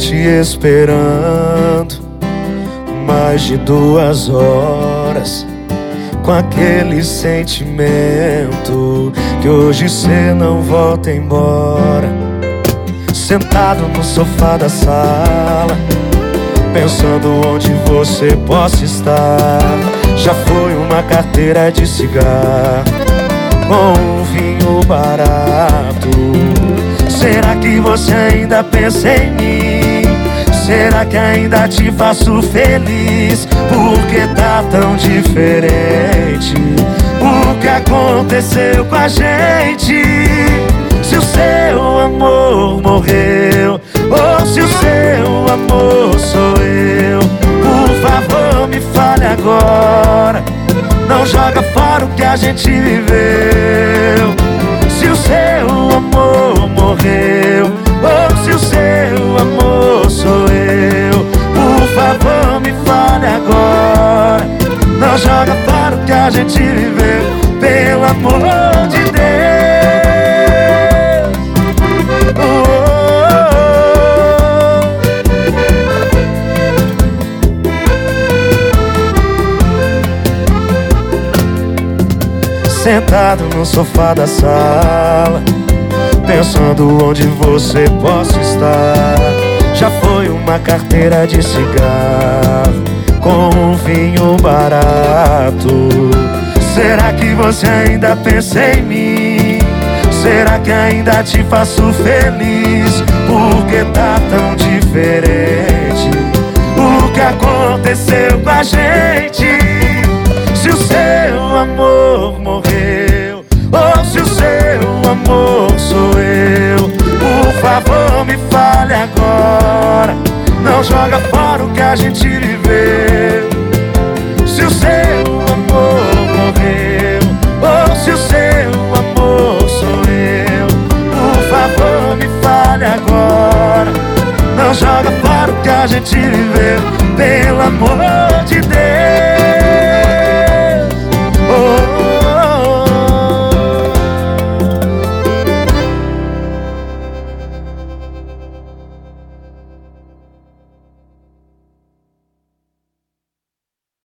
te esperando mais de 2 horas, com aquele sentimento que hoje cê não volta embora. Sentado no sofá da sala, pensando onde você possa estar. Já foi uma carteira de cigarro com um vinho barato. Será que você ainda pensa em mim? Será que ainda te faço feliz? Porque tá tão diferente o que aconteceu com a gente. Se o seu amor morreu, ou se o seu amor sou eu, por favor me fale agora. Não joga fora o que a gente viveu. Se o seu amor morreu, ou se o seu amor sou eu, por favor me fale agora. Não joga fora o que a gente viveu, pelo amor de Deus. Sentado no sofá da sala, pensando onde você possa estar. Já foi uma carteira de cigarro com um vinho barato. Será que você ainda pensa em mim? Será que ainda te faço feliz? Porque tá tão diferente o que aconteceu com a gente. Se o seu amor morreu, ou se o seu amor sou eu, por favor me fale agora. Não joga fora o que a gente